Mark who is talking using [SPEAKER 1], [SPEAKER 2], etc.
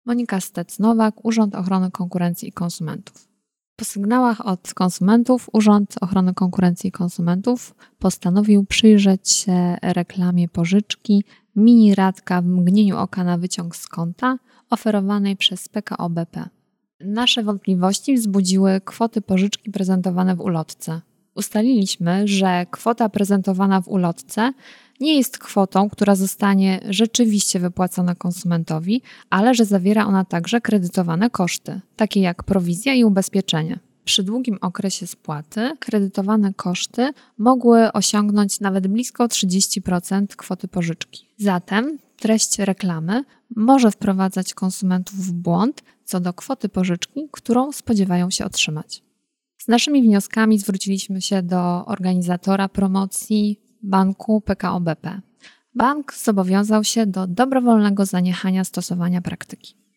[SPEAKER 1] Monika Stec-Nowak, Urząd Ochrony Konkurencji i Konsumentów. Po sygnałach od konsumentów Urząd Ochrony Konkurencji i Konsumentów postanowił przyjrzeć się reklamie pożyczki Mini Ratka w mgnieniu oka na wyciąg z konta oferowanej przez PKO BP. Nasze wątpliwości wzbudziły kwoty pożyczki prezentowane w ulotce. Ustaliliśmy, że kwota prezentowana w ulotce nie jest kwotą, która zostanie rzeczywiście wypłacona konsumentowi, ale że zawiera ona także kredytowane koszty, takie jak prowizja i ubezpieczenie. Przy długim okresie spłaty kredytowane koszty mogły osiągnąć nawet blisko 30% kwoty pożyczki. Zatem treść reklamy może wprowadzać konsumentów w błąd co do kwoty pożyczki, którą spodziewają się otrzymać. Z naszymi wnioskami zwróciliśmy się do organizatora promocji banku PKO BP. Bank zobowiązał się do dobrowolnego zaniechania stosowania praktyki.